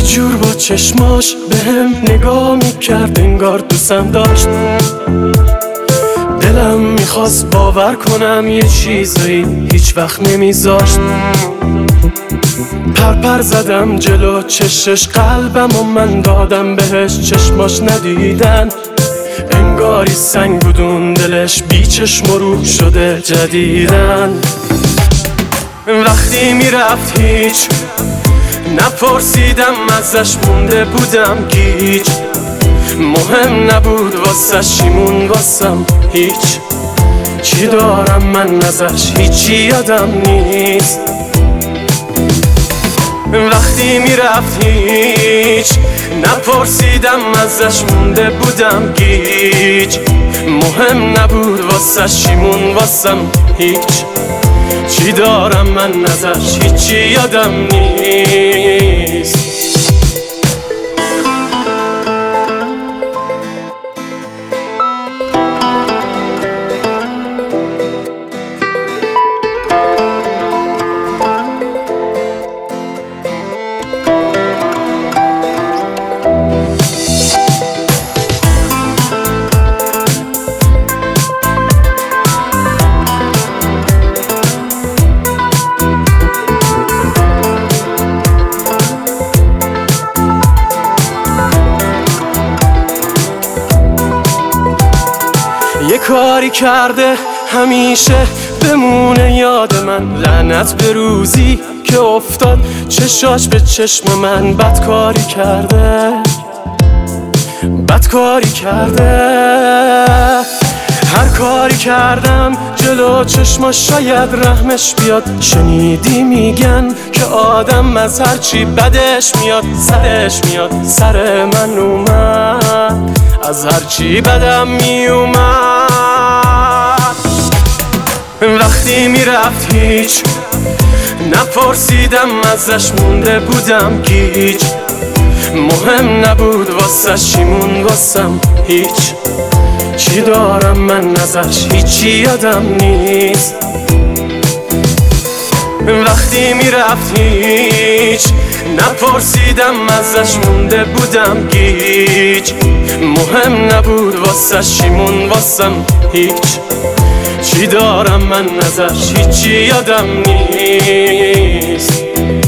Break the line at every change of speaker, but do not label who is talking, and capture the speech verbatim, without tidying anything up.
جور با چشماش بهم نگاه میکرد انگار دوستم داشت. دلم میخواست باور کنم یه چیزایی هیچ وقت نمیذاشت. پرپر زدم جلو چشش قلبم و من دادم بهش، چشماش ندیدن انگاری سنگ بودون دلش، بی چشم و روح شده جدیدن. وقتی میرفت هیچ نپرسیدم ازش، مونده بودم گیج. مهم نبود واسش چیمون واسم هیچ، چی دارم من ازش هیچی یادم نیست. وقتی میرفت هیچ نپرسیدم ازش، مونده بودم گیج. مهم نبود واسش چیمون واسم هیچ، چی دارم من ازش هیچی یادم نیست. یه کاری کرده همیشه بمونه یاد من، لعنت به روزی که افتاد چشاش به چشم من. بدکاری کرده بدکاری کرده هر کاری کردم جلو چشماش شاید رحمش بیاد. شنیدی میگن که آدم از هرچی بدش میاد سرش میاد. سر من اومد از هرچی بدم میومد. وقتی میرفت هیچ نپرسیدم ازش، مونده بودم گیج. مهم نبود واسش چیمون واسم هیچ، چی دارم من ازش هیچی یادم نیست. وقتی میرفت هیچ نپرسیدم ازش، مونده بودم گیج. مهم نبود واسش چیمون واسم هیچ، چی دارم من ازش هیچی یادم نیست.